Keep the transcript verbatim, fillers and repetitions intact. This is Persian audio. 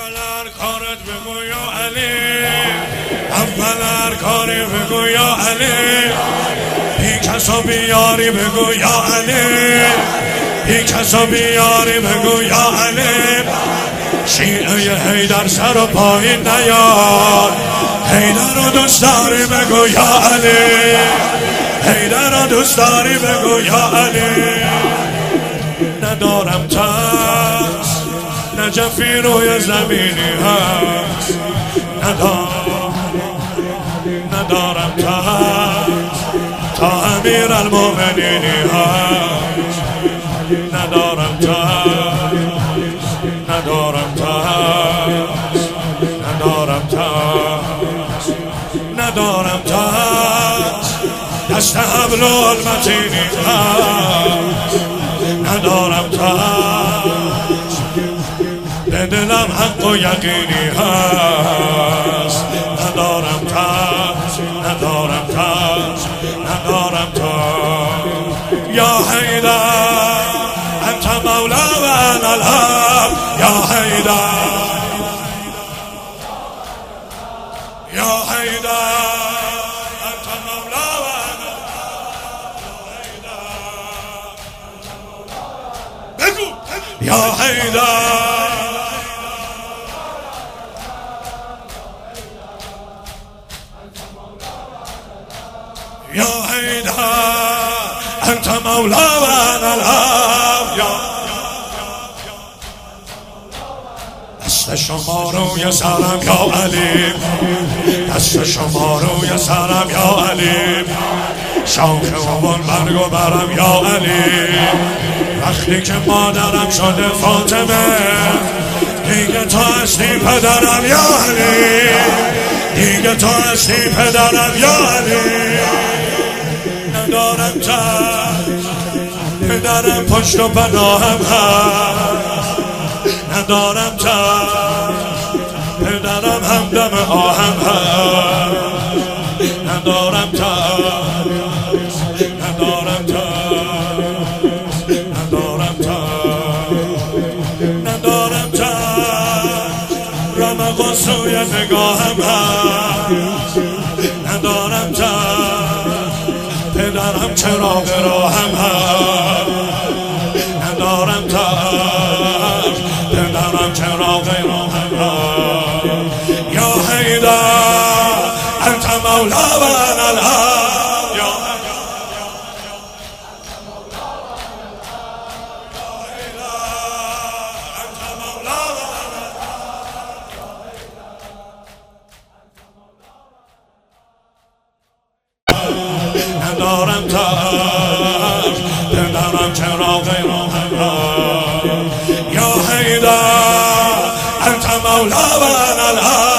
اول کارت بگو یا علی، اول کاری بگو یا علی، بی کسا بیاری بگو یا علی، بی کسا بیاری بگو یا علی. شیعه حیدر سر و پایین نیار، حیدر رو دوست داری بگو یا علی، حیدر رو دوست داری بگو یا علی. ندارم ترس، نجفی روی زمینی هست، ندارم ندارم ترس تا امیر المومنینی هست، ندارم ترس، ندارم ترس، ندارم ترس، ندارم ترس، دست حبل المتینی هست، ندارم ترس، به دلم حق و یقینی هست، ندارم ترس، ندارم ترس، ندارم ترس. یا حیدر انت مولا و انا العبد، یا حیدر، یا حیدر انت مولا و انا العبد، بگو یا حیدر، یا حیدر انت مولا و انا العبد. دست شما روی سرم یا علی، دست شما روی سرم یا علی، شاخ اون برگ و برم یا علی. وقتی که مادرم شده فاطمه، دیگه تو هستی پدرم یا علی، دیگه تو هستی پدرم یا علی. ندارم ترس، پدرم پشت و پناهم هست، ندارم ترس، پدرم همدم آهم هست، ندارم ترس، ندارم ترس، ندارم ترس، ندارم ترس، رمق و سوی نگاهم هست، ندارم ترس، پدرم چراغ راهم هست، ندارم ترس، پدرم چراغ راهم هست. یا حیدر انت مولا و انا العبد، یا ندارم ترس، پدرم چراغ راهم هست. یا حیدر انت مولا و انا العبد.